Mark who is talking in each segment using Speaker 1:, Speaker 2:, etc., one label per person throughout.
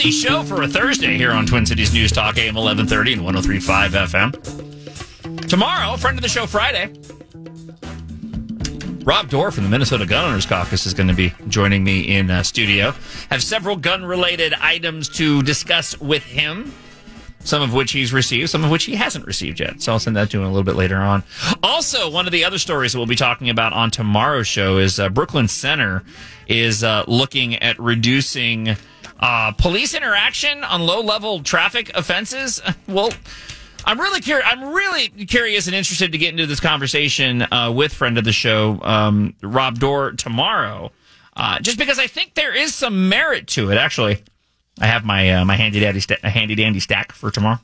Speaker 1: Kenny Show for a Thursday here on Twin Cities News Talk, AM 1130 and 103.5 FM. Tomorrow, friend of the show Friday, Rob Dorr from the Minnesota Gun Owners Caucus is going to be joining me in studio. Have several gun-related items to discuss with him, some of which he's received, some of which he hasn't received yet. So I'll send that to him a little bit later on. Also, one of the other stories that we'll be talking about on tomorrow's show is Brooklyn Center is looking at reducing police interaction on low-level traffic offenses. Well, I'm really curious and interested to get into this conversation with friend of the show, Rob Dorr, tomorrow, just because I think there is some merit to it. Actually, I have my my handy dandy stack for tomorrow.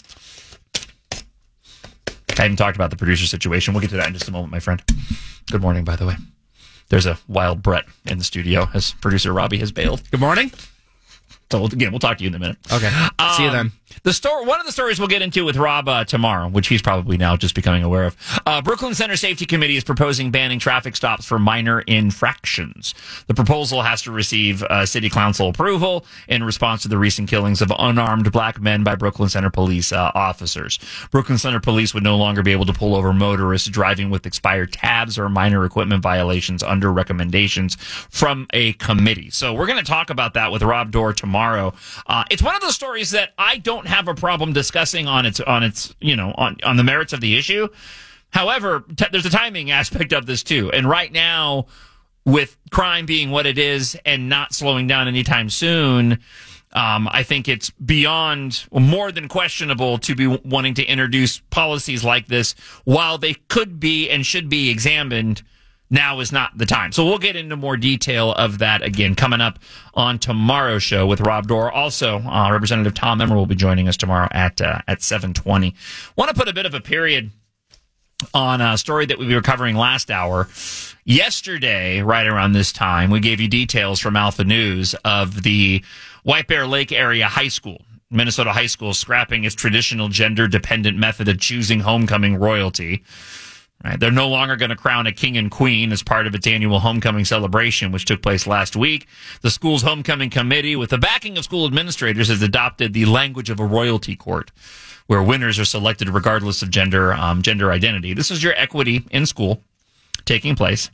Speaker 1: I haven't talked about the producer situation. We'll get to that in just a moment, my friend. Good morning, by the way. There's a wild Brett in the studio as producer Robbie has bailed.
Speaker 2: Good morning.
Speaker 1: So again, we'll talk to you in a minute.
Speaker 2: Okay. See you then.
Speaker 1: One of the stories we'll get into with Rob tomorrow, which he's probably now just becoming aware of. Brooklyn Center Safety Committee is proposing banning traffic stops for minor infractions. The proposal has to receive city council approval in response to the recent killings of unarmed black men by Brooklyn Center police officers. Brooklyn Center police would no longer be able to pull over motorists driving with expired tabs or minor equipment violations under recommendations from a committee. So we're going to talk about that with Rob Dorr tomorrow. It's one of those stories that I don't have a problem discussing on its on the merits of the issue. However, there's a timing aspect of this too. And right now, with crime being what it is and not slowing down anytime soon, I think it's beyond more than questionable to be wanting to introduce policies like this while they could be and should be examined. Now is not the time. So we'll get into more detail of that again coming up on tomorrow's show with Rob Dorr. Also, Representative Tom Emmer will be joining us tomorrow at 7:20. Want to put a bit of a period on a story that we were covering last hour. Yesterday, right around this time, we gave you details from Alpha News of the White Bear Lake area high school. Minnesota high school scrapping its traditional gender-dependent method of choosing homecoming royalty. Right. They're no longer going to crown a king and queen as part of its annual homecoming celebration, which took place last week. The school's homecoming committee, with the backing of school administrators, has adopted the language of a royalty court, where winners are selected regardless of gender identity. This is your equity in school taking place.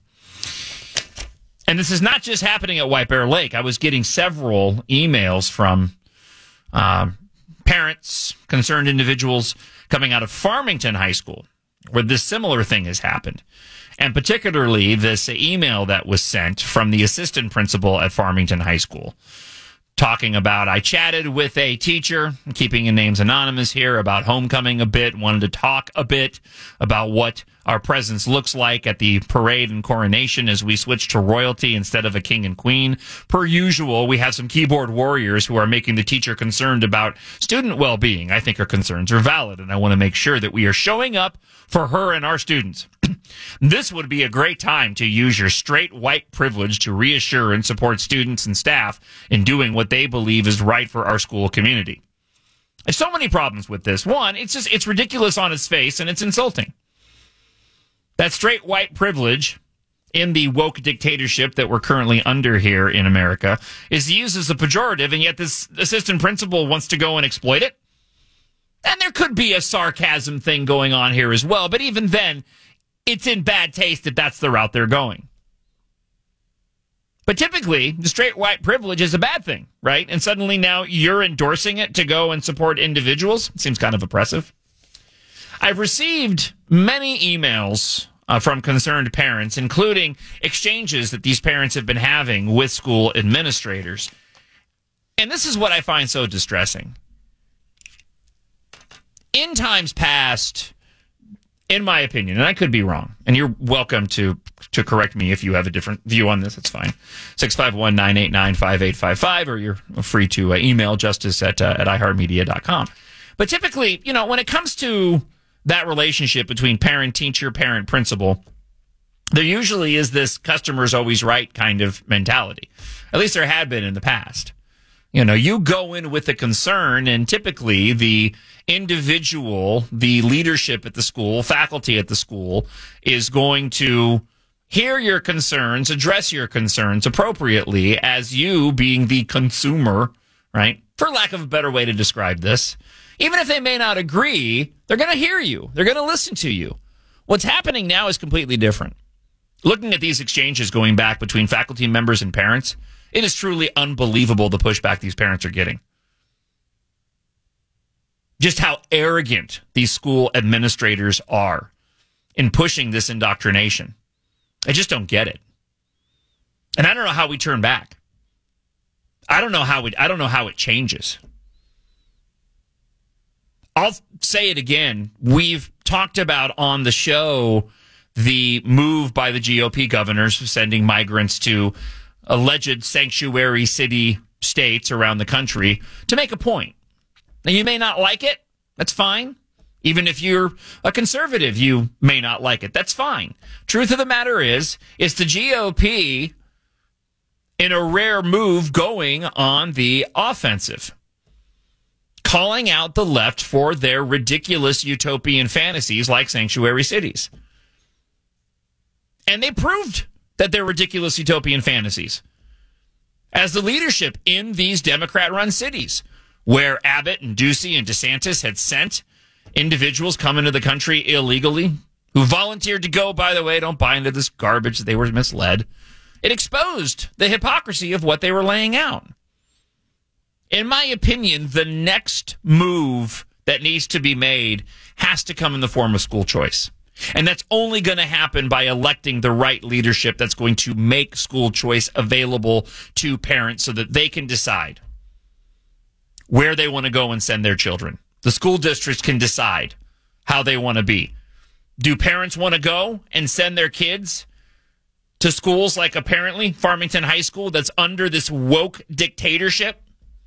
Speaker 1: And this is not just happening at White Bear Lake. I was getting several emails from parents, concerned individuals coming out of Farmington High School, where this similar thing has happened. And particularly this email that was sent from the assistant principal at Farmington High School talking about, I chatted with a teacher, keeping the names anonymous here, about homecoming a bit, wanted to talk a bit about what our presence looks like at the parade and coronation as we switch to royalty instead of a king and queen. Per usual, we have some keyboard warriors who are making the teacher concerned about student well-being. I think her concerns are valid, and I want to make sure that we are showing up for her and our students. This would be a great time to use your straight white privilege to reassure and support students and staff in doing what they believe is right for our school community. There's so many problems with this. One, it's ridiculous on its face, and it's insulting. That straight white privilege in the woke dictatorship that we're currently under here in America is used as a pejorative, and yet this assistant principal wants to go and exploit it. And there could be a sarcasm thing going on here as well, but even then, it's in bad taste that that's the route they're going. But typically, the straight white privilege is a bad thing, right? And suddenly now you're endorsing it to go and support individuals. It seems kind of oppressive. I've received many emails from concerned parents, including exchanges that these parents have been having with school administrators. And this is what I find so distressing. In times past, in my opinion, and I could be wrong, and you're welcome to correct me if you have a different view on this, it's fine. 651-989-5855, or you're free to email justice at iheartmedia.com. But typically, when it comes to that relationship between parent, teacher, parent, principal, there usually is this customer's always right kind of mentality. At least there had been in the past. You go in with a concern, and typically the individual, the leadership at the school, faculty at the school, is going to hear your concerns, address your concerns appropriately as you being the consumer, right, for lack of a better way to describe this. Even if they may not agree, they're going to hear you. They're going to listen to you. What's happening now is completely different. Looking at these exchanges going back between faculty members and parents, it is truly unbelievable the pushback these parents are getting. Just how arrogant these school administrators are in pushing this indoctrination. I just don't get it. And I don't know how we turn back. I don't know how it changes. I'll say it again. We've talked about on the show the move by the GOP governors sending migrants to alleged sanctuary city states around the country to make a point. Now, you may not like it. That's fine. Even if you're a conservative, you may not like it. That's fine. Truth of the matter is, it's the GOP in a rare move going on the offensive, calling out the left for their ridiculous utopian fantasies like sanctuary cities. And they proved that they're ridiculous utopian fantasies as the leadership in these Democrat-run cities, where Abbott and Ducey and DeSantis had sent individuals coming to the country illegally, who volunteered to go, by the way, don't buy into this garbage that they were misled. It exposed the hypocrisy of what they were laying out. In my opinion, the next move that needs to be made has to come in the form of school choice. And that's only going to happen by electing the right leadership that's going to make school choice available to parents so that they can decide where they want to go and send their children. The school districts can decide how they want to be. Do parents want to go and send their kids to schools like apparently Farmington High School that's under this woke dictatorship?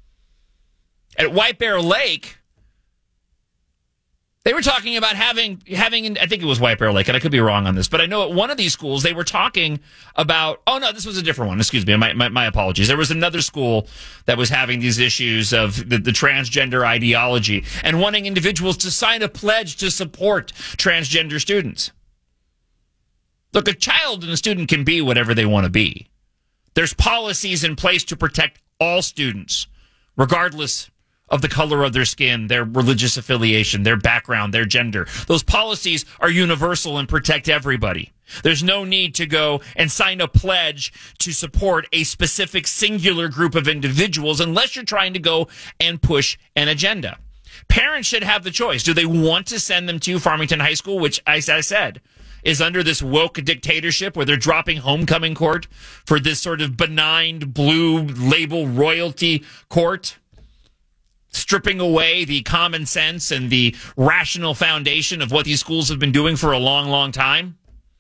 Speaker 1: At White Bear Lake, they were talking about having, I think it was White Bear Lake, and I could be wrong on this, but I know at one of these schools they were talking about, oh no, this was a different one, excuse me, my apologies. There was another school that was having these issues of the transgender ideology and wanting individuals to sign a pledge to support transgender students. Look, a child and a student can be whatever they want to be. There's policies in place to protect all students, regardless of the color of their skin, their religious affiliation, their background, their gender. Those policies are universal and protect everybody. There's no need to go and sign a pledge to support a specific singular group of individuals unless you're trying to go and push an agenda. Parents should have the choice. Do they want to send them to Farmington High School, which, as I said, is under this woke dictatorship where they're dropping homecoming court for this sort of benign blue label royalty court, stripping away the common sense and the rational foundation of what these schools have been doing for a long, long time?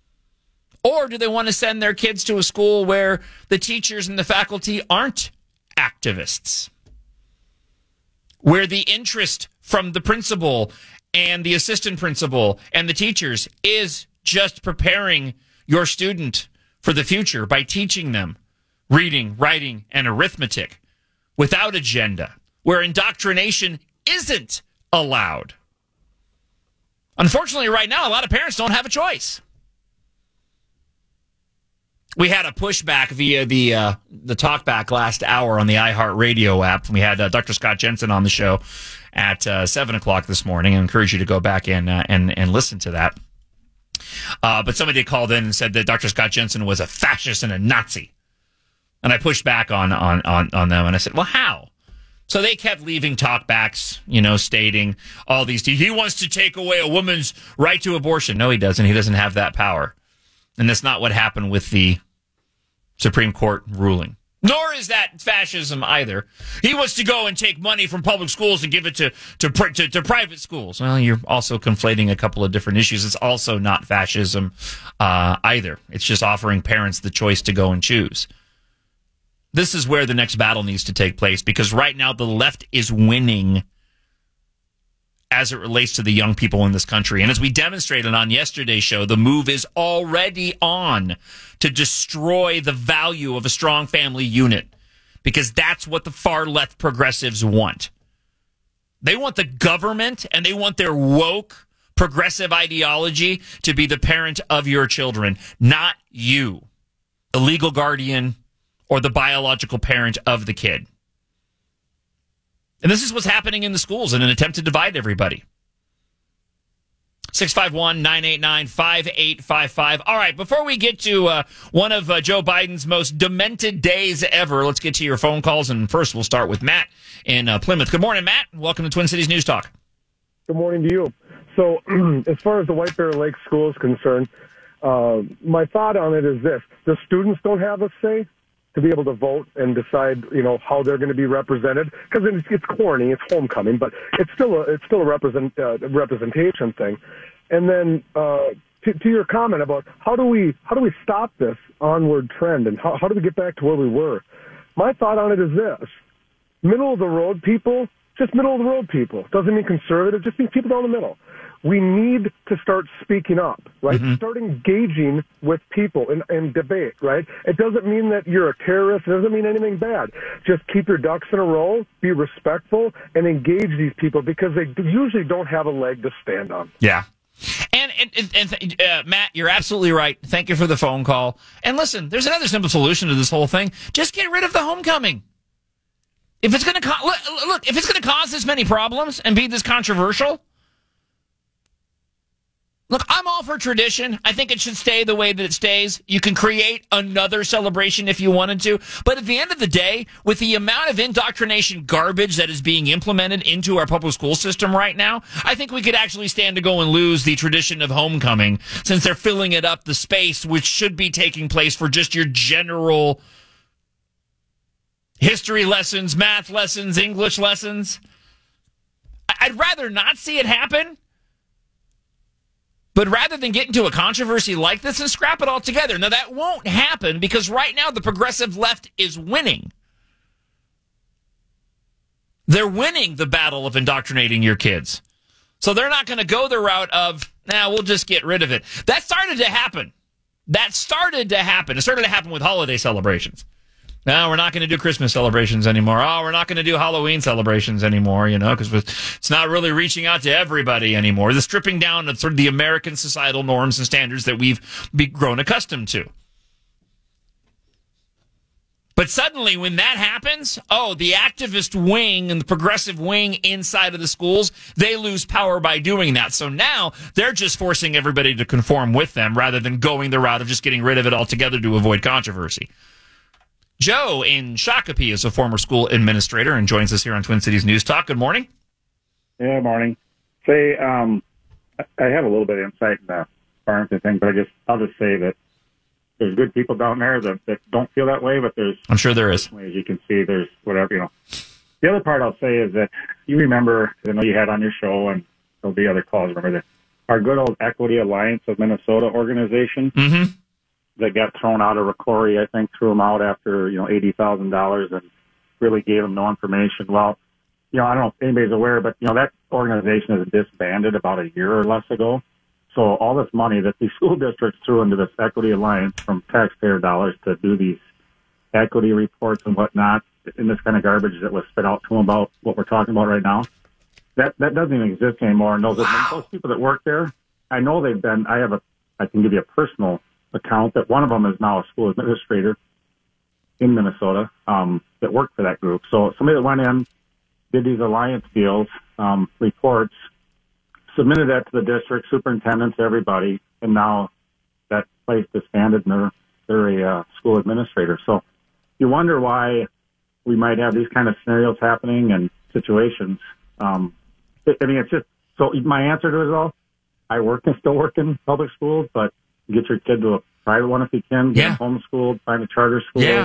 Speaker 1: Or do they want to send their kids to a school where the teachers and the faculty aren't activists, where the interest from the principal and the assistant principal and the teachers is just preparing your student for the future by teaching them reading, writing, and arithmetic without agenda, where indoctrination isn't allowed? Unfortunately, right now, a lot of parents don't have a choice. We had a pushback via the talkback last hour on the iHeartRadio app. We had Dr. Scott Jensen on the show at 7 o'clock this morning. I encourage you to go back and listen to that. But somebody called in and said that Dr. Scott Jensen was a fascist and a Nazi. And I pushed back on them, and I said, well, how? So they kept leaving talkbacks, stating all these. He wants to take away a woman's right to abortion. No, he doesn't. He doesn't have that power. And that's not what happened with the Supreme Court ruling. Nor is that fascism either. He wants to go and take money from public schools and give it to private schools. Well, you're also conflating a couple of different issues. It's also not fascism either. It's just offering parents the choice to go and choose. This is where the next battle needs to take place, because right now the left is winning as it relates to the young people in this country. And as we demonstrated on yesterday's show, the move is already on to destroy the value of a strong family unit, because that's what the far left progressives want. They want the government and they want their woke progressive ideology to be the parent of your children, not you, the legal guardian or the biological parent of the kid. And this is what's happening in the schools in an attempt to divide everybody. 651-989-5855. All right, before we get to one of Joe Biden's most demented days ever, let's get to your phone calls. And first, we'll start with Matt in Plymouth. Good morning, Matt. Welcome to Twin Cities News Talk.
Speaker 2: Good morning to you. So as far as the White Bear Lake School is concerned, my thought on it is this. The students don't have a say to be able to vote and decide, how they're going to be represented. Because it's corny, it's homecoming, but it's still a representation thing. And then to your comment about how do we stop this onward trend and how do we get back to where we were? My thought on it is this: middle of the road people, just middle of the road people. Doesn't mean conservative, just means people down the middle. We need to start speaking up, right?
Speaker 1: Mm-hmm.
Speaker 2: Start engaging with people in debate, right? It doesn't mean that you're a terrorist. It doesn't mean anything bad. Just keep your ducks in a row, be respectful, and engage these people because they usually don't have a leg to stand on.
Speaker 1: Yeah. And Matt, you're absolutely right. Thank you for the phone call. And listen, there's another simple solution to this whole thing. Just get rid of the homecoming. If it's going to look, if it's going to cause this many problems and be this controversial, look, I'm all for tradition. I think it should stay the way that it stays. You can create another celebration if you wanted to. But at the end of the day, with the amount of indoctrination garbage that is being implemented into our public school system right now, I think we could actually stand to go and lose the tradition of homecoming since they're filling it up the space which should be taking place for just your general history lessons, math lessons, English lessons. I'd rather not see it happen. But rather than get into a controversy like this and scrap it all together. Now, that won't happen because right now the progressive left is winning. They're winning the battle of indoctrinating your kids. So they're not going to go the route of, we'll just get rid of it. That started to happen. It started to happen with holiday celebrations. No, we're not going to do Christmas celebrations anymore. Oh, we're not going to do Halloween celebrations anymore, because it's not really reaching out to everybody anymore. The stripping down of sort of the American societal norms and standards that we've grown accustomed to. But suddenly when that happens, the activist wing and the progressive wing inside of the schools, they lose power by doing that. So now they're just forcing everybody to conform with them rather than going the route of just getting rid of it altogether to avoid controversy. Joe in Shakopee is a former school administrator and joins us here on Twin Cities News Talk. Good morning.
Speaker 3: Yeah, morning. Say, I have a little bit of insight in the Farmington thing, but I'll just say that there's good people down there that don't feel that way, but
Speaker 1: I'm sure there is.
Speaker 3: As you can see, there's whatever, The other part I'll say is that you remember, I know you had on your show, and there'll be other calls, remember that our good old Equity Alliance of Minnesota organization.
Speaker 1: Mm-hmm.
Speaker 3: That got thrown out of Rocori, I think, threw them out after, $80,000 and really gave them no information. Well, I don't know if anybody's aware, but, that organization is disbanded about a year or less ago. So all this money that these school districts threw into this Equity Alliance from taxpayer dollars to do these equity reports and whatnot, in this kind of garbage that was spit out to them about what we're talking about right now, that doesn't even exist anymore. And those people that work there, I know they've been, I can give you a personal account that one of them is now a school administrator in Minnesota that worked for that group. So somebody that went in, did these alliance deals, reports, submitted that to the district superintendents, everybody, and now that place disbanded and they're a school administrator. So you wonder why we might have these kind of scenarios happening and situations. It's just, so my answer to it is all, I still work in public schools, but get your kid to a private one if you can. Get them homeschooled, find a charter school.
Speaker 1: Yeah.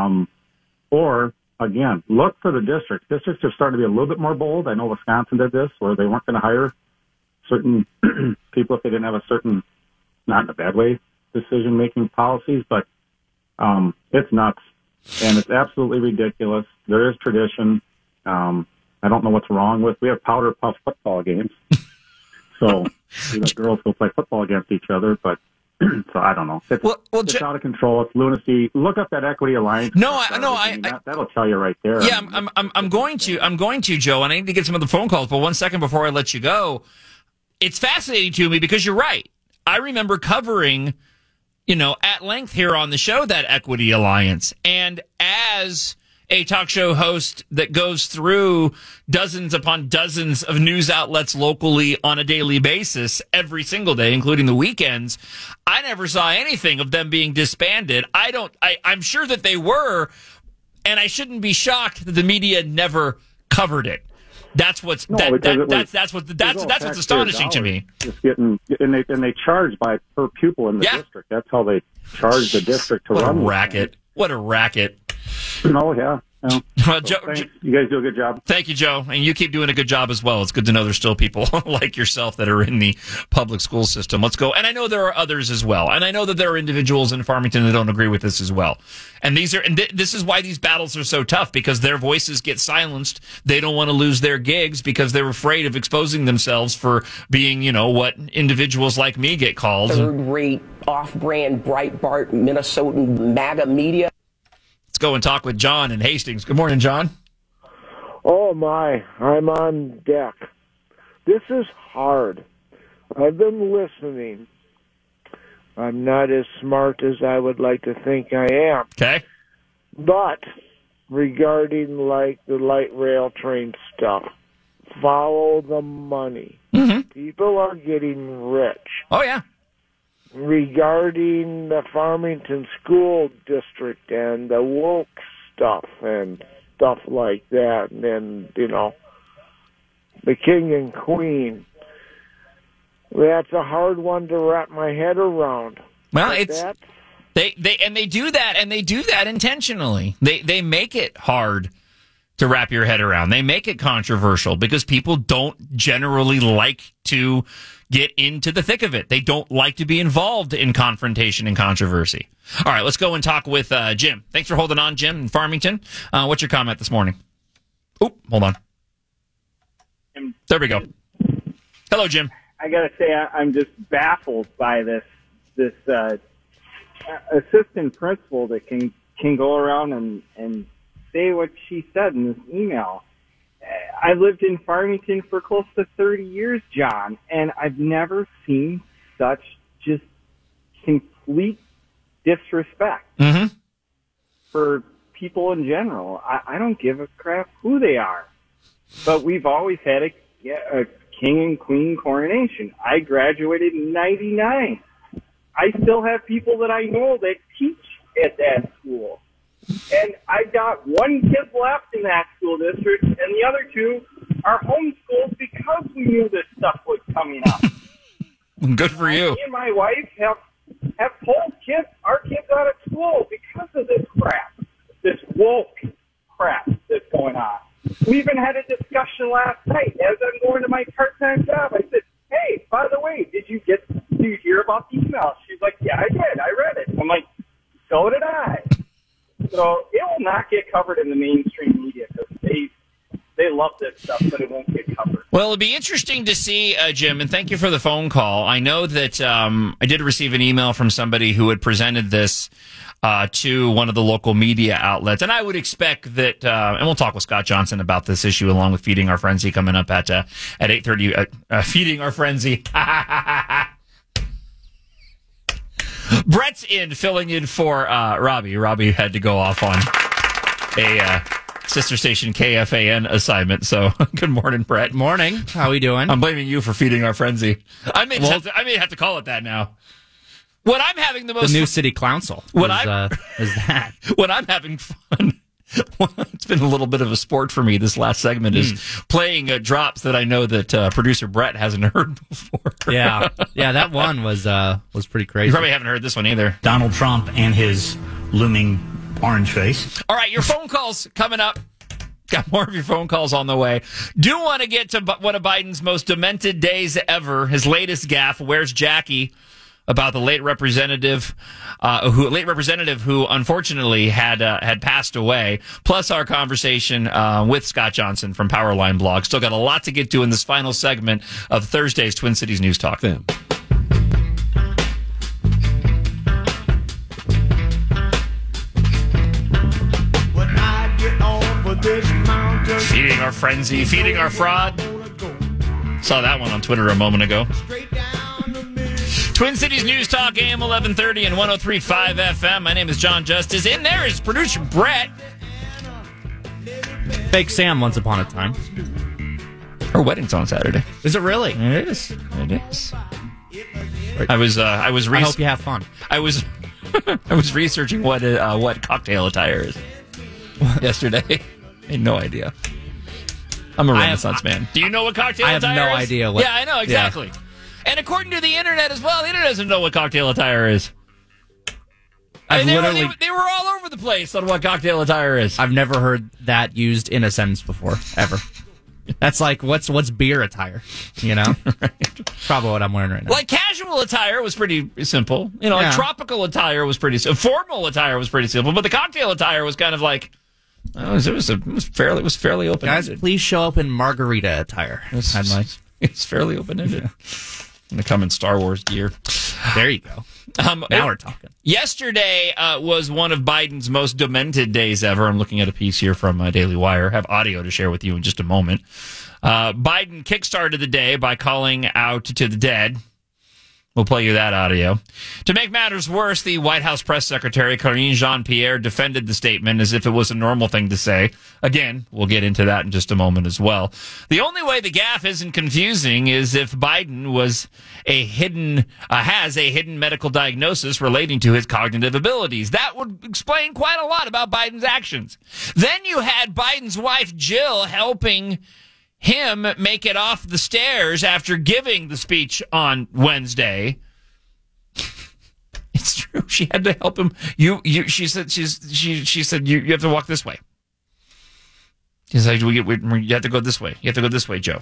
Speaker 3: Or, again, look for the districts. Districts are starting to be a little bit more bold. I know Wisconsin did this, where they weren't going to hire certain people if they didn't have a certain, not in a bad way, decision-making policies. But it's nuts, and it's absolutely ridiculous. There is tradition. I don't know what's wrong with. We have powder puff football games. So we let girls go play football against each other, but so I don't know. It's out of control. It's lunacy. Look up that Equity Alliance. That'll tell you right there.
Speaker 1: Yeah, I'm going to, Joe, and I need to get some other phone calls. But 1 second before I let you go, it's fascinating to me because you're right. I remember covering, at length here on the show that Equity Alliance, and as a talk show host that goes through dozens upon dozens of news outlets locally on a daily basis every single day, including the weekends. I never saw anything of them being disbanded. I'm sure that they were, and I shouldn't be shocked that the media never covered it. That's what's astonishing to me.
Speaker 3: Just getting, and they charge by per pupil in the district. That's how they charge the district to run.
Speaker 1: What a racket!
Speaker 3: Oh yeah.
Speaker 1: Joe,
Speaker 3: you guys do a good job.
Speaker 1: Thank you, Joe. And you keep doing a good job as well. It's good to know there's still people like yourself that are in the public school system. Let's go. And I know there are others as well. And I know that there are individuals in Farmington that don't agree with this as well. And this is why these battles are so tough, because their voices get silenced. They don't want to lose their gigs because they're afraid of exposing themselves for being, what individuals like me get called.
Speaker 4: Third-rate, off-brand, Breitbart, Minnesotan, MAGA media.
Speaker 1: Let's go and talk with John in Hastings. Good morning, John.
Speaker 5: Oh, my. I'm on deck. This is hard. I've been listening. I'm not as smart as I would like to think I am.
Speaker 1: Okay.
Speaker 5: But regarding, the light rail train stuff, follow the money.
Speaker 1: Mm-hmm.
Speaker 5: People are getting rich.
Speaker 1: Oh, yeah.
Speaker 5: Regarding the Farmington School District and the woke stuff and stuff like that, and then, the king and queen. That's a hard one to wrap my head around.
Speaker 1: Well, they do that intentionally. They make it hard to wrap your head around. They make it controversial because people don't generally like to get into the thick of it. They don't like to be involved in confrontation and controversy. All right, let's go and talk with Jim. Thanks for holding on, Jim, in Farmington. What's your comment this morning? Oop, hold on. There we go. Hello, Jim.
Speaker 6: I got to say, I'm just baffled by this assistant principal that can go around and say what she said in this email. I lived in Farmington for close to 30 years, John, and I've never seen such just complete disrespect for people in general. I don't give a crap who they are, but we've always had a king and queen coronation. I graduated in 99. I still have people that I know that teach at that school. And I've got one kid left in that school district, and the other two are homeschooled because we knew this stuff was coming up.
Speaker 1: Good for you.
Speaker 6: Me and my wife have pulled our kids out of school because of this crap, this woke crap that's going on. We even had a discussion last night as I'm going to my part-time job. I said, hey, by the way, did you hear about the email? She's like, yeah, I did. I read it. I'm like, so did I. So it will not get covered in the mainstream media because they love this stuff, but it won't get covered.
Speaker 1: Well, it'll be interesting to see, Jim, and thank you for the phone call. I know that I did receive an email from somebody who had presented this to one of the local media outlets, and I would expect that, and we'll talk with Scott Johnson about this issue along with Feeding Our Frenzy coming up at 8:30. Feeding Our Frenzy. Brett's filling in for Robbie. Robbie had to go off on a sister station KFAN assignment. So good morning, Brett.
Speaker 7: Morning. How we doing?
Speaker 1: I'm blaming you for Feeding Our Frenzy. I may have to call it that now. What I'm having the
Speaker 7: new city council. Is that?
Speaker 1: When I'm having fun. It's been a little bit of a sport for me. This last segment is playing drops that I know that producer Brett hasn't heard before.
Speaker 7: Yeah, that one was pretty crazy.
Speaker 1: You probably haven't heard this one either.
Speaker 8: Donald Trump and his looming orange face.
Speaker 1: All right, your phone calls coming up. Got more of your phone calls on the way. Do want to get to one of Biden's most demented days ever. His latest gaffe. Where's Jackie? About the late representative who unfortunately had passed away. Plus our conversation with Scott Johnson from Powerline Blog. Still got a lot to get to in this final segment of Thursday's Twin Cities News Talk. Feeding our frenzy, feeding our fraud. Saw that one on Twitter a moment ago. Twin Cities News Talk, AM 1130 and 103.5 FM. My name is John Justice. In there is producer Brett.
Speaker 7: Fake Sam once upon a time.
Speaker 1: Her wedding's on Saturday.
Speaker 7: Is it really?
Speaker 1: It is. It is. I was
Speaker 7: I hope you have fun.
Speaker 1: I was researching what cocktail attire is yesterday. I had no idea. I'm a Renaissance man. Do you know what cocktail attire is?
Speaker 7: I have no idea what.
Speaker 1: Yeah, I know, exactly. Yeah. And according to the internet as well, the internet doesn't know what cocktail attire is. They were all over the place on what cocktail attire is.
Speaker 7: I've never heard that used in a sentence before, ever. That's like, what's beer attire? You know? Right. Probably what I'm wearing right now.
Speaker 1: Like casual attire was pretty simple. You know, like tropical attire was pretty simple. Formal attire was pretty simple. But the cocktail attire was kind of like, it was fairly open-ended.
Speaker 7: Guys, please show up in margarita attire.
Speaker 1: It's fairly open-ended. Yeah. And they come in Star Wars gear.
Speaker 7: There you go. Now we're talking.
Speaker 1: Yesterday was one of Biden's most demented days ever. I'm looking at a piece here from Daily Wire. I have audio to share with you in just a moment. Biden kickstarted the day by calling out to the dead. We'll play you that audio. To make matters worse, the White House press secretary, Karine Jean-Pierre, defended the statement as if it was a normal thing to say. Again, we'll get into that in just a moment as well. The only way the gaffe isn't confusing is if Biden has a hidden medical diagnosis relating to his cognitive abilities. That would explain quite a lot about Biden's actions. Then you had Biden's wife, Jill, helping him make it off the stairs after giving the speech on Wednesday. It's true. She had to help him. She said you have to walk this way. She's like, you have to go this way. You have to go this way, Joe.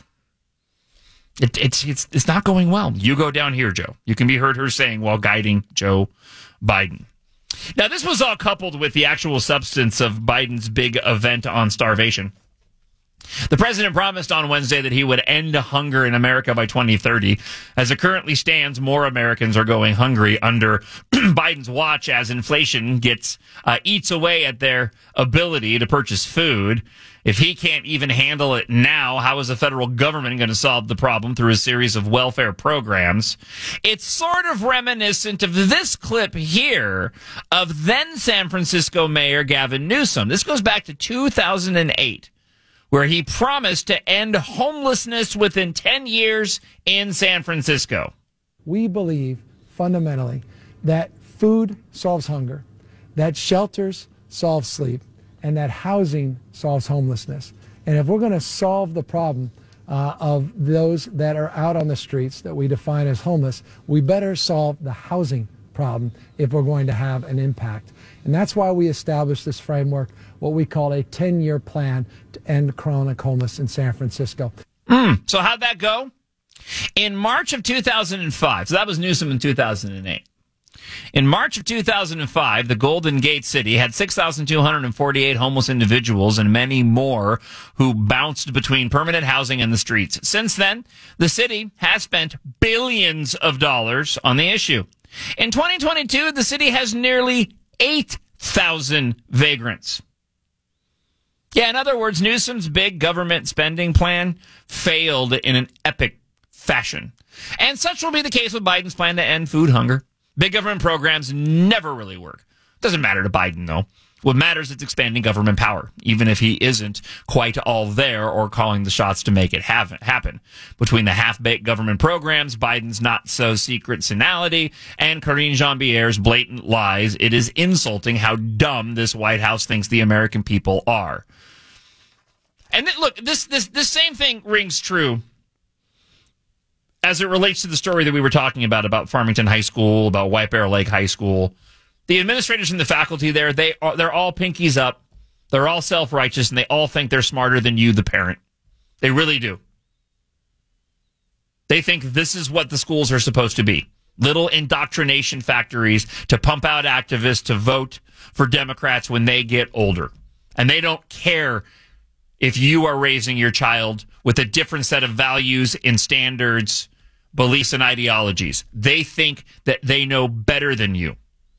Speaker 1: It's not going well. You go down here, Joe. You can be heard her saying while guiding Joe Biden. Now, this was all coupled with the actual substance of Biden's big event on starvation. The president promised on Wednesday that he would end hunger in America by 2030. As it currently stands, more Americans are going hungry under Biden's watch as inflation eats away at their ability to purchase food. If he can't even handle it now, how is the federal government going to solve the problem through a series of welfare programs? It's sort of reminiscent of this clip here of then San Francisco Mayor Gavin Newsom. This goes back to 2008. Where he promised to end homelessness within 10 years in San Francisco.
Speaker 9: We believe fundamentally that food solves hunger, that shelters solve sleep, and that housing solves homelessness. And if we're going to solve the problem of those that are out on the streets that we define as homeless, we better solve the housing problem if we're going to have an impact. And that's why we established this framework, what we call a 10-year plan to end chronic homelessness in San Francisco.
Speaker 1: So how'd that go? In March of 2005, so that was Newsom in 2008. In March of 2005, the Golden Gate City had 6,248 homeless individuals and many more who bounced between permanent housing and the streets. Since then, the city has spent billions of dollars on the issue. In 2022, the city has nearly 8,000 vagrants. Yeah, in other words, Newsom's big government spending plan failed in an epic fashion. And such will be the case with Biden's plan to end food hunger. Big government programs never really work. Doesn't matter to Biden, though. What matters is expanding government power, even if he isn't quite all there or calling the shots to make it happen. Between the half-baked government programs, Biden's not-so-secret senility, and Karine Jean-Pierre's blatant lies, it is insulting how dumb this White House thinks the American people are. And look, this same thing rings true as it relates to the story that we were talking about Farmington High School, about White Bear Lake High School. The administrators and the faculty there, they're all pinkies up. They're all self-righteous, and they all think they're smarter than you, the parent. They really do. They think this is what the schools are supposed to be. Little indoctrination factories to pump out activists to vote for Democrats when they get older. And they don't care if you are raising your child with a different set of values and standards, beliefs, and ideologies. They think that they know better than you.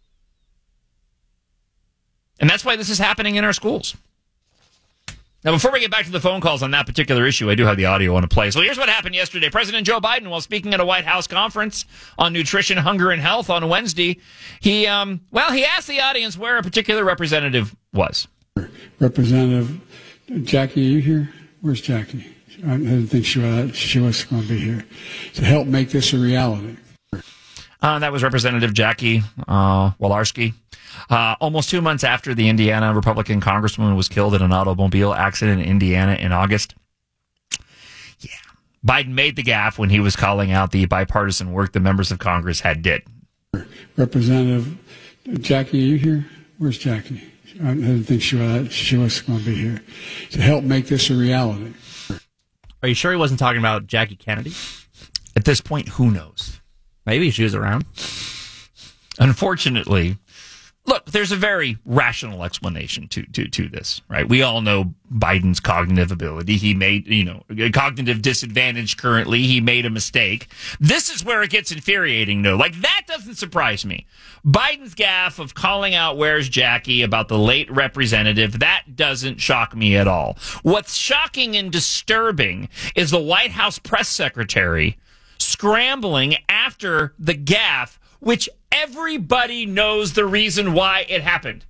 Speaker 1: And that's why this is happening in our schools. Now, before we get back to the phone calls on that particular issue, I do have the audio on a play. So here's what happened yesterday. President Joe Biden, while speaking at a White House conference on nutrition, hunger, and health on Wednesday, he asked the audience where a particular representative was.
Speaker 10: Representative Jackie, are you here? Where's Jackie? I didn't think she was going to be here to help make this a reality.
Speaker 1: That was Representative Jackie Walorski. Almost 2 months after the Indiana Republican congresswoman was killed in an automobile accident in Indiana in August. Yeah. Biden made the gaffe when he was calling out the bipartisan work the members of Congress had did.
Speaker 10: Representative Jackie, are you here? Where's Jackie? I didn't think she was going to be here to help make this a reality.
Speaker 7: Are you sure he wasn't talking about Jackie Kennedy?
Speaker 1: At this point, who knows?
Speaker 7: Maybe she was around.
Speaker 1: Unfortunately, look, there's a very rational explanation to this, right? We all know Biden's cognitive ability. He made, a cognitive disadvantage currently. He made a mistake. This is where it gets infuriating, though. Like, that doesn't surprise me. Biden's gaffe of calling out Where's Jackie about the late representative, that doesn't shock me at all. What's shocking and disturbing is the White House press secretary scrambling after the gaffe, which everybody knows the reason why it happened.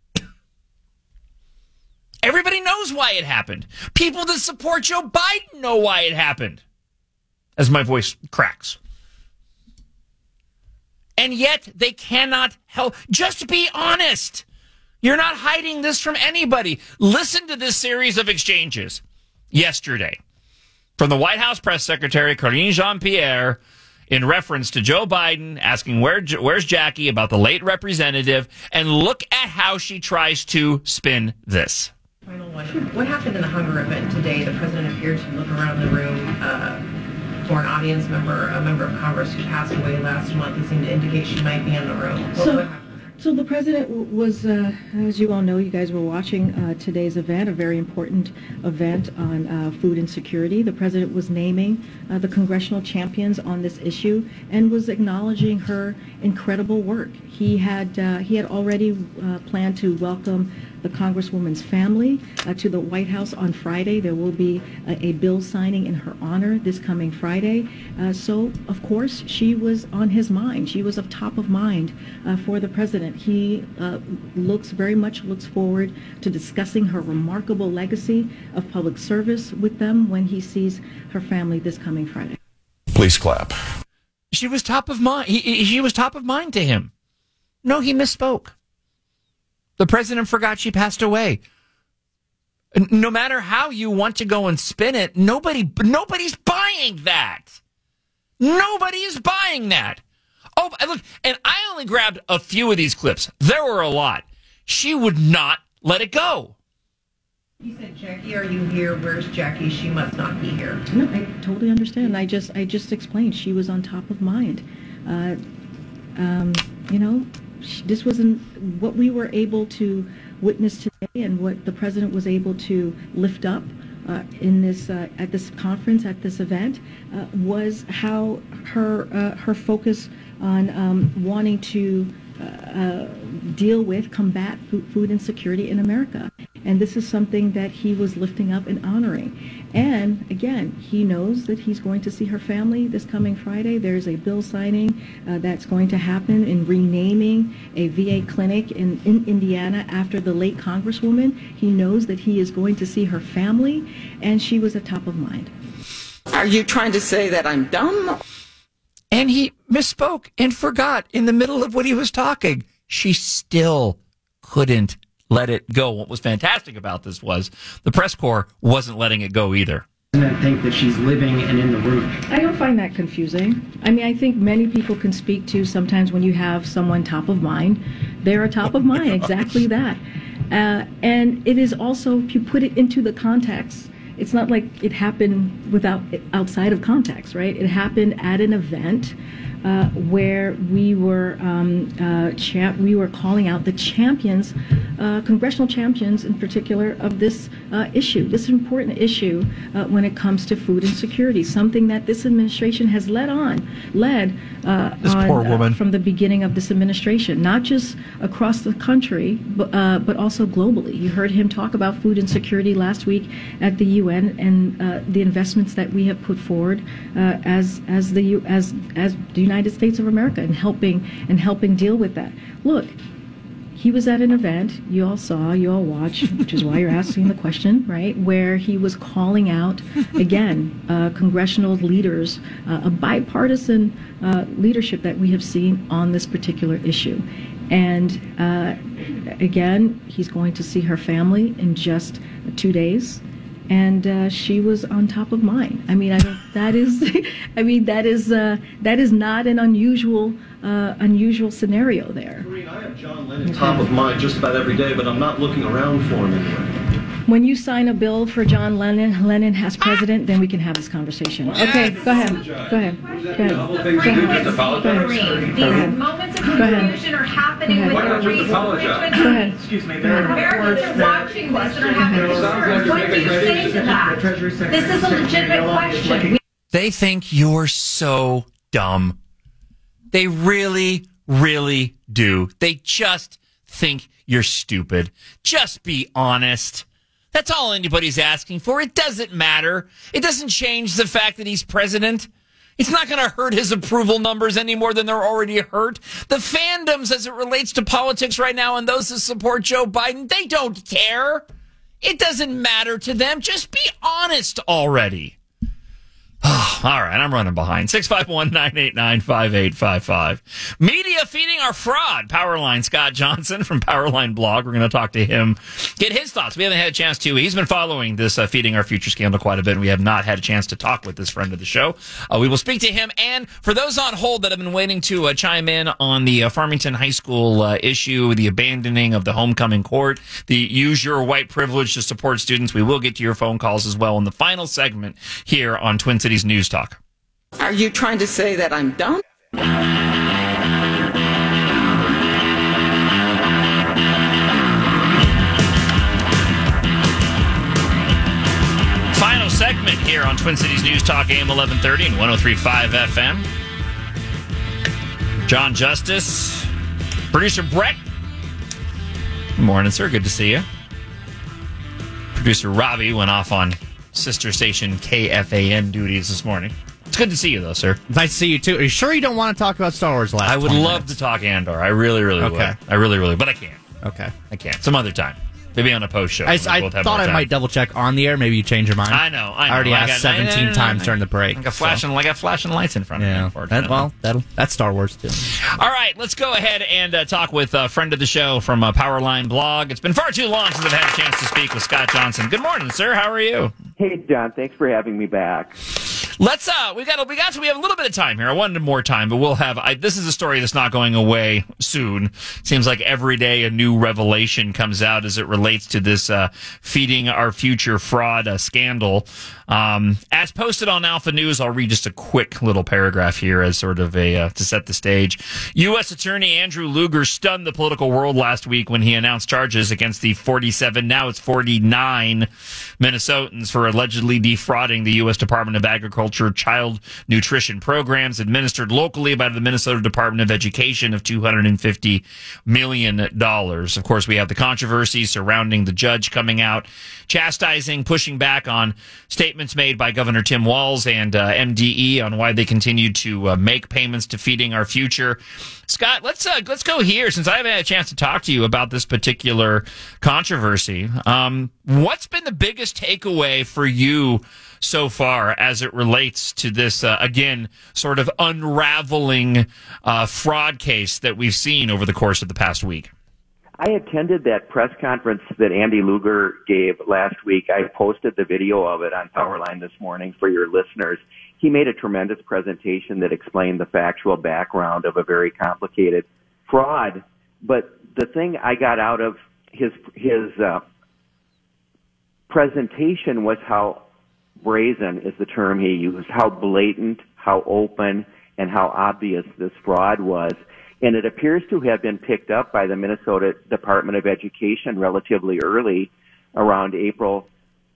Speaker 1: Everybody knows why it happened. People that support Joe Biden know why it happened. As my voice cracks. And yet they cannot help. Just be honest. You're not hiding this from anybody. Listen to this series of exchanges yesterday from the White House press secretary, Karine Jean-Pierre, in reference to Joe Biden asking where's Jackie about the late representative, and look at how she tries to spin this.
Speaker 11: Final one. What happened in the Hunger event today? The president appeared to look around the room for an audience member, a member of Congress who passed away last month. He seemed to indicate she might be in the room.
Speaker 12: So the president was, as you all know, you guys were watching today's event, a very important event on food insecurity. The president was naming the congressional champions on this issue and was acknowledging her incredible work. He had already planned to welcome the Congresswoman's family to the White House on Friday. There will be a bill signing in her honor this coming Friday. So, of course, she was on his mind. She was of top of mind for the president. He very much looks forward to discussing her remarkable legacy of public service with them when he sees her family this coming Friday.
Speaker 13: Please clap.
Speaker 1: She was top of mind. She was top of mind to him. No, he misspoke. The president forgot she passed away. No matter how you want to go and spin it, nobody's buying that. Nobody is buying that. Oh, look, and I only grabbed a few of these clips. There were a lot. She would not let it go.
Speaker 11: You said, Jackie, are you here? Where's Jackie? She must not be here.
Speaker 12: No, I totally understand. I just explained she was on top of mind. This wasn't what we were able to witness today, and what the president was able to lift up in this at this conference, at this event, was how her focus on wanting to combat food insecurity in America. And this is something that he was lifting up and honoring. And again, he knows that he's going to see her family this coming Friday. There's a bill signing that's going to happen in renaming a VA clinic in Indiana after the late Congresswoman. He knows that he is going to see her family, and she was at top of mind.
Speaker 14: Are you trying to say that I'm dumb?
Speaker 1: And he misspoke and forgot in the middle of what he was talking. She still couldn't let it go. What was fantastic about this was the press corps wasn't letting it go either.
Speaker 15: I think that she's living and in the room.
Speaker 12: I don't find that confusing. I mean, I think many people can speak to sometimes when you have someone top of mind, they're top of mind, exactly that. And it is also, if you put it into the context, it's not like it happened outside of context, right? It happened at an event where we were calling out the champions, congressional champions in particular, of this issue, this important issue when it comes to food insecurity, something that this administration has led from the beginning of this administration, not just across the country, but also globally. You heard him talk about food insecurity last week at the UN and the investments that we have put forward as the United States of America in helping deal with that. Look, he was at an event, you all saw, you all watched, which is why you're asking the question, right, where he was calling out, again, congressional leaders, a bipartisan leadership that we have seen on this particular issue. And again, he's going to see her family in just 2 days. And she was on top of mind. I mean, I think that is, that is not an unusual scenario there.
Speaker 13: Karine, I have John Lennon top of mind just about every day, but I'm not looking around for him anywhere.
Speaker 12: When you sign a bill for John Lennon as president, then we can have this conversation. Okay, go ahead. Go ahead.
Speaker 11: These moments of confusion are happening with the reason. Go
Speaker 12: ahead.
Speaker 13: Excuse me,
Speaker 11: Americans are watching this and are having concerns. What do you say to that? This is a legitimate question.
Speaker 1: They think you're so dumb. They really, really do. They just think you're stupid. Just be honest. That's all anybody's asking for. It doesn't matter. It doesn't change the fact that he's president. It's not going to hurt his approval numbers any more than they're already hurt. The fandoms as it relates to politics right now and those who support Joe Biden, they don't care. It doesn't matter to them. Just be honest already. All right, I'm running behind. 651-989-5855. Media feeding our fraud. Powerline Scott Johnson from Powerline Blog. We're going to talk to him, get his thoughts. We haven't had a chance to. He's been following this Feeding Our Future scandal quite a bit, and we have not had a chance to talk with this friend of the show. We will speak to him. And for those on hold that have been waiting to chime in on the Farmington High School issue, the abandoning of the homecoming court, the use your white privilege to support students, we will get to your phone calls as well in the final segment here on Twin Cities News Talk.
Speaker 14: Are you trying to say that I'm dumb?
Speaker 1: Final segment here on Twin Cities News Talk, AM 1130 and 103.5 FM. John Justice, producer Brett. Good morning, sir. Good to see you. Producer Robbie went off on sister station KFAN duties this morning. It's good to see you, though, sir.
Speaker 7: Nice to see you, too. Are you sure you don't want to talk about Star Wars last
Speaker 1: I would love to talk Andor. I really, really would. I really, really, but I can't.
Speaker 7: Okay.
Speaker 1: I can't. Some other time. Maybe on a post show.
Speaker 7: I thought I might double check on the air. Maybe you change your mind.
Speaker 1: I know.
Speaker 7: I already asked 17 times during the break.
Speaker 1: I got flashing lights in front of me.
Speaker 7: That's Star Wars, too.
Speaker 1: All right, let's go ahead and talk with a friend of the show from Powerline Blog. It's been far too long since I've had a chance to speak with Scott Johnson. Good morning, sir. How are you?
Speaker 16: Hey, John. Thanks for having me back.
Speaker 1: Let's we have a little bit of time here. I wanted more time, but we'll have this is a story that's not going away soon. Seems like every day a new revelation comes out as it relates to this Feeding Our Future fraud scandal. As posted on Alpha News, I'll read just a quick little paragraph here as sort of to set the stage. U.S. Attorney Andrew Lugar stunned the political world last week when he announced charges against the 49 Minnesotans for allegedly defrauding the U.S. Department of Agriculture child nutrition programs administered locally by the Minnesota Department of Education of $250 million. Of course, we have the controversy surrounding the judge coming out, chastising, pushing back on statements made by Governor Tim Walz and MDE on why they continue to make payments to Feeding Our Future. Scott, let's go here since I haven't had a chance to talk to you about this particular controversy. What's been the biggest takeaway for you so far as it relates to this, again, sort of unraveling fraud case that we've seen over the course of the past week?
Speaker 16: I attended that press conference that Andy Lugar gave last week. I posted the video of it on Powerline this morning for your listeners. He made a tremendous presentation that explained the factual background of a very complicated fraud. But the thing I got out of his presentation was how brazen is the term he used, how blatant, how open, and how obvious this fraud was. And it appears to have been picked up by the Minnesota Department of Education relatively early, around April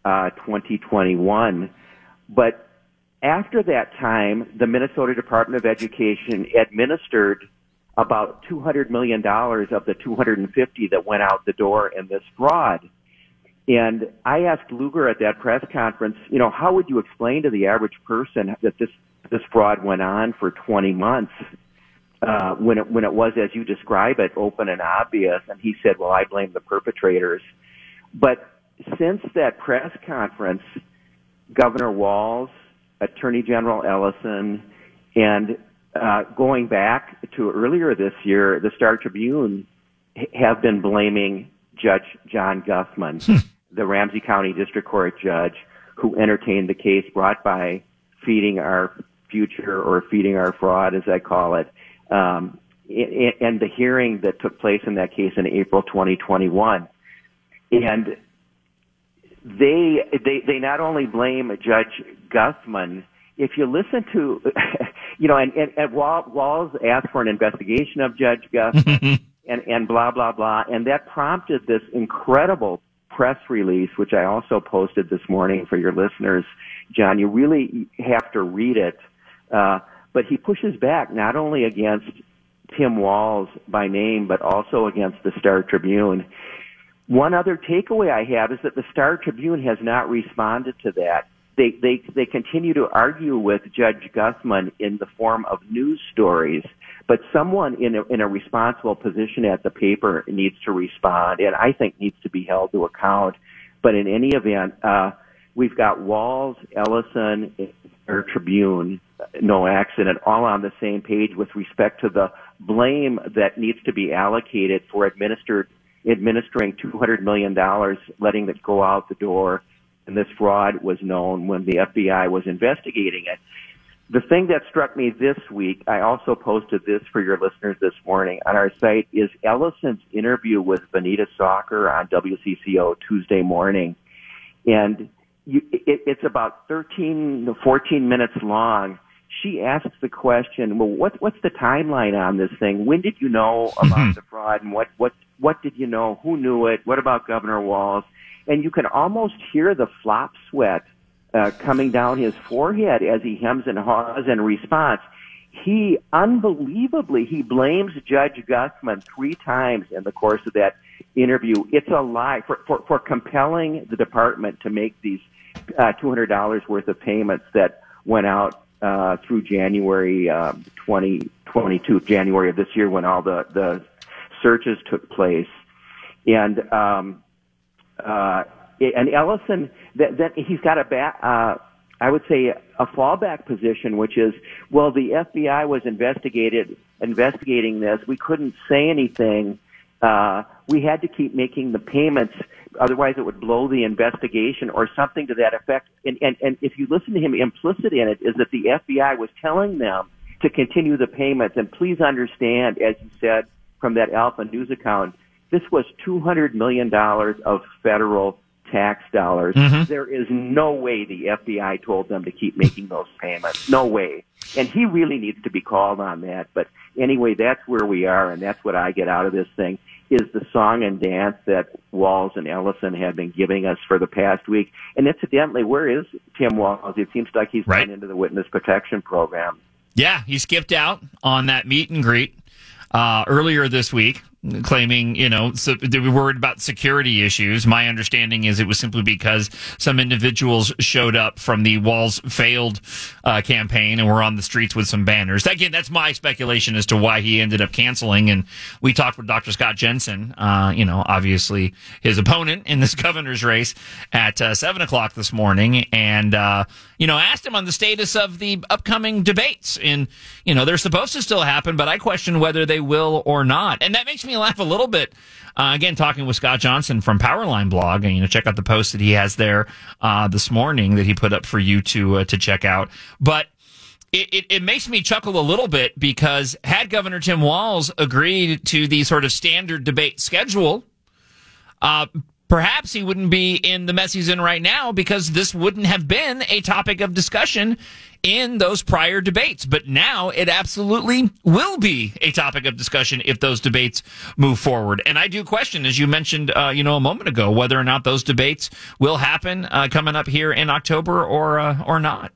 Speaker 16: 2021. But after that time, the Minnesota Department of Education administered about $200 million of the $250 that went out the door in this fraud. And I asked Lugar at that press conference, how would you explain to the average person that this fraud went on for 20 months? when it was, as you describe it, open and obvious. And he said, well, I blame the perpetrators. But since that press conference, Governor Walz, Attorney General Ellison, and going back to earlier this year, the Star Tribune have been blaming Judge John Guthman, the Ramsey County District Court judge who entertained the case brought by Feeding Our Future, or Feeding Our Fraud, as I call it, and the hearing that took place in that case in April 2021. And they not only blame Judge Guthman. If you listen to, and Walz asked for an investigation of Judge Guthman and blah, blah, blah. And that prompted this incredible press release, which I also posted this morning for your listeners. John, you really have to read it. But he pushes back not only against Tim Walz by name, but also against the Star Tribune. One other takeaway I have is that the Star Tribune has not responded to that. They continue to argue with Judge Guthman in the form of news stories, but someone in a responsible position at the paper needs to respond, and I think needs to be held to account. But in any event, we've got Walz, Ellison, and Star Tribune, no accident, all on the same page with respect to the blame that needs to be allocated for administering $200 million, letting it go out the door. And this fraud was known when the FBI was investigating it. The thing that struck me this week, I also posted this for your listeners this morning on our site, is Ellison's interview with Vanita Stalker on WCCO Tuesday morning. And it's about 13 to 14 minutes long. She asks the question, well, what's the timeline on this thing? When did you know about the fraud, and what did you know? Who knew it? What about Governor Walz? And you can almost hear the flop sweat coming down his forehead as he hems and haws in response. He blames Judge Guthman 3 times in the course of that interview. It's a lie for compelling the department to make these $200 worth of payments that went out through January 2022, January of this year, when all the searches took place. And Ellison, that he's got I would say a fallback position, which is, well, the FBI was investigating this. We couldn't say anything. We had to keep making the payments, otherwise it would blow the investigation, or something to that effect. And if you listen to him, implicit in it is that the FBI was telling them to continue the payments. And please understand, as you said from that Alpha News account, this was $200 million of federal tax dollars. There is no way the FBI told them to keep making those payments. No way. And he really needs to be called on that. But anyway, that's where we are, and that's what I get out of this thing, is the song and dance that Walz and Ellison have been giving us for the past week. And incidentally, where is Tim Walz? It seems like he's gone into the witness protection program.
Speaker 1: Yeah, he skipped out on that meet and greet earlier this week, claiming, so they were worried about security issues. My understanding is it was simply because some individuals showed up from the Walz failed campaign and were on the streets with some banners. Again, that's my speculation as to why he ended up canceling. And we talked with Dr. Scott Jensen, obviously his opponent in this governor's race, at 7 o'clock this morning, and asked him on the status of the upcoming debates. And they're supposed to still happen, but I question whether they will or not. And that makes me laugh a little bit. Again, talking with Scott Johnson from Powerline Blog, and check out the post that he has there this morning that he put up for you to check out. But it makes me chuckle a little bit, because had Governor Tim Walz agreed to the sort of standard debate schedule, perhaps he wouldn't be in the mess he's in right now, because this wouldn't have been a topic of discussion in those prior debates. But now it absolutely will be a topic of discussion if those debates move forward. And I do question, as you mentioned, a moment ago, whether or not those debates will happen coming up here in October or not.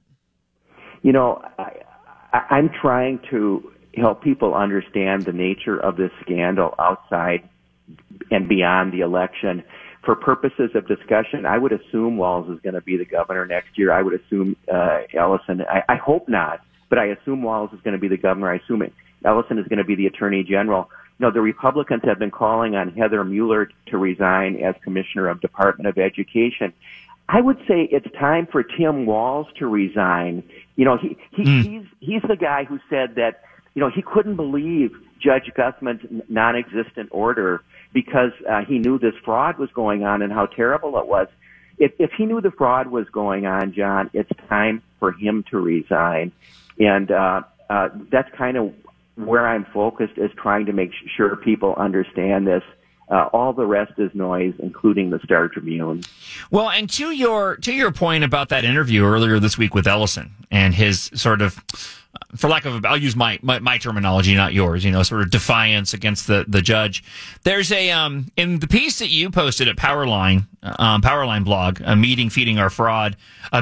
Speaker 16: I'm trying to help people understand the nature of this scandal outside and beyond the election. For purposes of discussion, I would assume Walz is going to be the governor next year. I would assume Ellison. I hope not, but I assume Walz is going to be the governor. I assume Ellison is going to be the Attorney General. The Republicans have been calling on Heather Mueller to resign as Commissioner of Department of Education. I would say it's time for Tim Walz to resign. He's the guy who said that, he couldn't believe Judge Guthman's non-existent order because he knew this fraud was going on and how terrible it was. If he knew the fraud was going on, John, it's time for him to resign. And that's kind of where I'm focused, is trying to make sure people understand this. All the rest is noise, including the Star Tribune.
Speaker 1: Well, and to your point about that interview earlier this week with Ellison and his sort of, for lack of I'll use my terminology, not yours, sort of defiance against the judge. There's in the piece that you posted at Powerline blog, media feeding our fraud,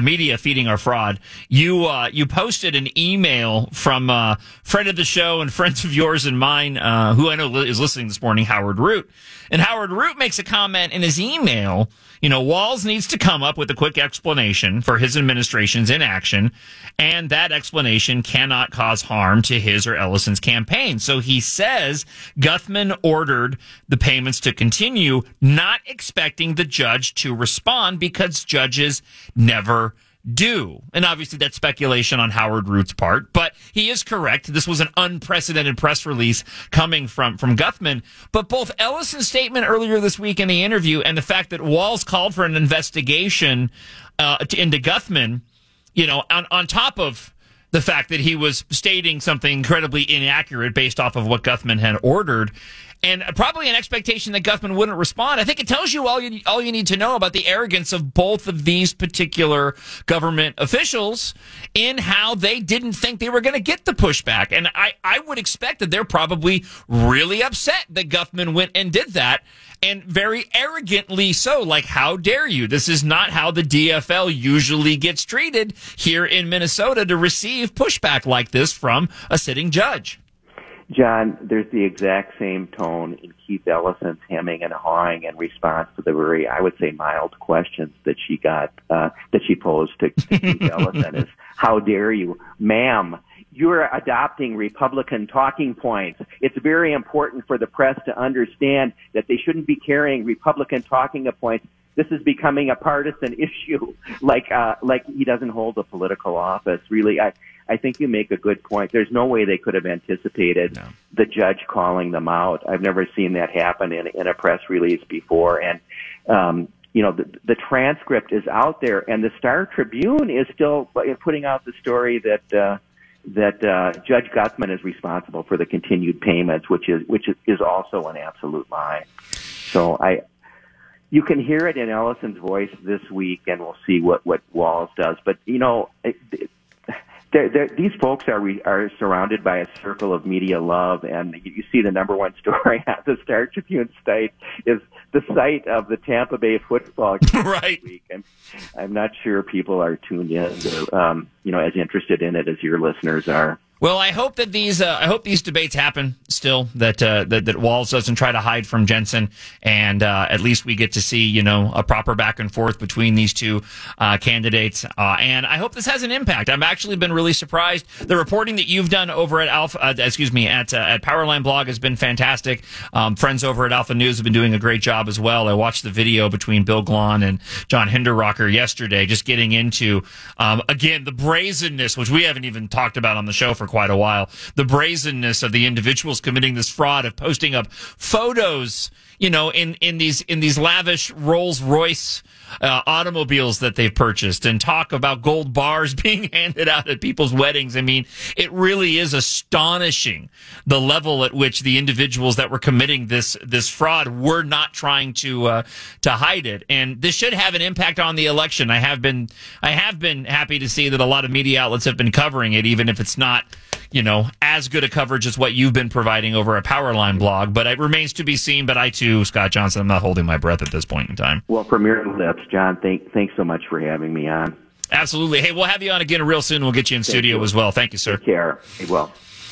Speaker 1: you posted an email from a friend of the show and friends of yours and mine, who I know is listening this morning, Howard Root. And Howard Root makes a comment in his email, Walz needs to come up with a quick explanation for his administration's inaction, and that explanation cannot cause harm to his or Ellison's campaign. So he says Guthman ordered the payments to continue, not expecting the judge to respond because judges never do. And obviously that's speculation on Howard Root's part, but he is correct. This was an unprecedented press release coming from Guthman. But both Ellison's statement earlier this week in the interview and the fact that Walz called for an investigation into Guthman, on top of the fact that he was stating something incredibly inaccurate based off of what Guthman had ordered, and probably an expectation that Guthman wouldn't respond. I think it tells you all you need to know about the arrogance of both of these particular government officials in how they didn't think they were going to get the pushback. And I would expect that they're probably really upset that Guthman went and did that, and very arrogantly so. Like, how dare you? This is not how the DFL usually gets treated here in Minnesota, to receive pushback like this from a sitting judge.
Speaker 16: John, there's the exact same tone in Keith Ellison's hemming and hawing in response to the very, I would say, mild questions that she posed to Keith Ellison. Is, how dare you, ma'am? You're adopting Republican talking points. It's very important for the press to understand that they shouldn't be carrying Republican talking points. This is becoming a partisan issue, like he doesn't hold a political office. Really, I think you make a good point. There's no way they could have anticipated the judge calling them out. I've never seen that happen in a press release before. And, the transcript is out there, and the Star Tribune is still putting out the story that Judge Guthman is responsible for the continued payments, which is also an absolute lie. So you can hear it in Ellison's voice this week, and we'll see what Walz does. But these folks are surrounded by a circle of media love, and you see the number one story on the Star Tribune site is the site of the Tampa Bay football game
Speaker 1: right.
Speaker 16: This week. And I'm not sure people are tuned in, as interested in it as your listeners are.
Speaker 1: Well, I hope that these debates happen still, that Walz doesn't try to hide from Jensen, and at least we get to see, a proper back and forth between these two candidates. And I hope this has an impact. I've actually been really surprised. The reporting that you've done over at at Powerline Blog has been fantastic. Friends over at Alpha News have been doing a great job as well. I watched the video between Bill Glahn and John Hinderrocker yesterday, just getting into, again, the brazenness, which we haven't even talked about on the show for quite a while, the brazenness of the individuals committing this fraud of posting up photos, in these lavish Rolls-Royce automobiles that they've purchased, and talk about gold bars being handed out at people's weddings. I mean, it really is astonishing the level at which the individuals that were committing this fraud were not trying to hide it. And this should have an impact on the election. I have been happy to see that a lot of media outlets have been covering it, even if it's not, as good a coverage as what you've been providing over a Powerline Blog. But it remains to be seen. But I too, Scott Johnson, I'm not holding my breath at this point in time.
Speaker 16: Well, from your lips, John, thanks so much for having me on.
Speaker 1: Absolutely. Hey, we'll have you on again real soon. We'll get you in studio as well. Thank you, sir.
Speaker 16: Take care. Well.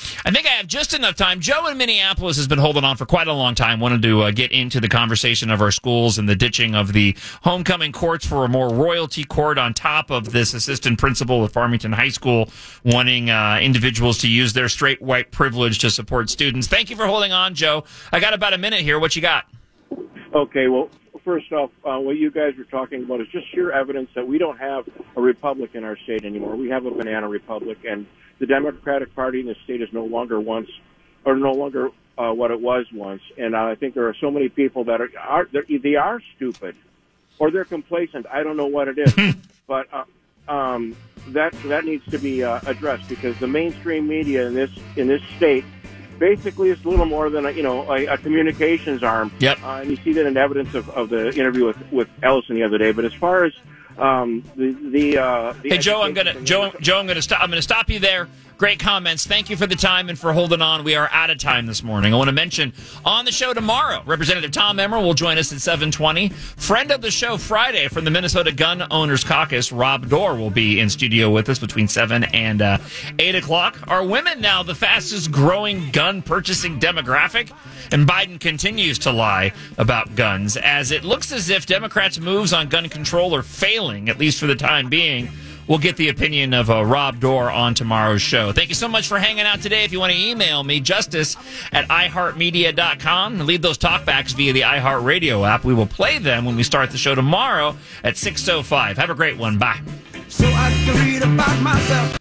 Speaker 1: I think I have just enough time. Joe in Minneapolis has been holding on for quite a long time. Wanted to get into the conversation of our schools and the ditching of the homecoming courts for a more royalty court on top of this assistant principal at Farmington High School wanting individuals to use their straight white privilege to support students. Thank you for holding on, Joe. I got about a minute here. What you got?
Speaker 17: Okay, well, first off, what you guys were talking about is just sheer evidence that we don't have a republic in our state anymore. We have a banana republic, and the Democratic Party in the state is no longer what it was once. And I think there are so many people that they are stupid or they're complacent. I don't know what it is, but that needs to be addressed, because the mainstream media in this state basically is little more than a communications arm.
Speaker 1: Yep.
Speaker 17: And you see that in evidence of the interview with Ellison the other day. But as far as
Speaker 1: Hey, Joe, I'm gonna stop you there. Great comments. Thank you for the time and for holding on. We are out of time this morning. I want to mention on the show tomorrow, Representative Tom Emmer will join us at 7:20. Friend of the show Friday from the Minnesota Gun Owners Caucus, Rob Dorr, will be in studio with us between 7 and 8 o'clock. Are women now the fastest growing gun purchasing demographic? And Biden continues to lie about guns, as it looks as if Democrats' moves on gun control are failing, at least for the time being. We'll get the opinion of Rob Dorr on tomorrow's show. Thank you so much for hanging out today. If you want to email me, justice@iheartmedia.com, and leave those talkbacks via the iHeartRadio app. We will play them when we start the show tomorrow at 6:05. Have a great one. Bye.
Speaker 18: So I can read about myself.